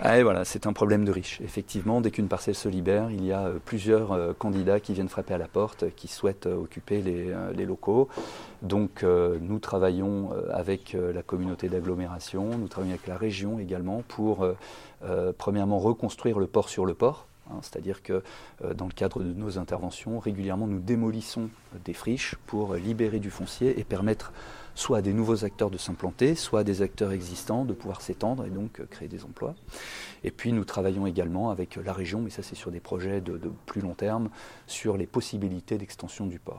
Ah, et voilà, c'est un problème de riche. Effectivement, dès qu'une parcelle se libère, il y a plusieurs candidats qui viennent frapper à la porte, qui souhaitent occuper les locaux. Donc nous travaillons avec la communauté d'agglomération, nous travaillons avec la région également pour premièrement reconstruire le port sur le port. C'est-à-dire que dans le cadre de nos interventions, régulièrement nous démolissons des friches pour libérer du foncier et permettre soit à des nouveaux acteurs de s'implanter, soit à des acteurs existants de pouvoir s'étendre et donc créer des emplois. Et puis nous travaillons également avec la région, mais ça c'est sur des projets de plus long terme, sur les possibilités d'extension du port.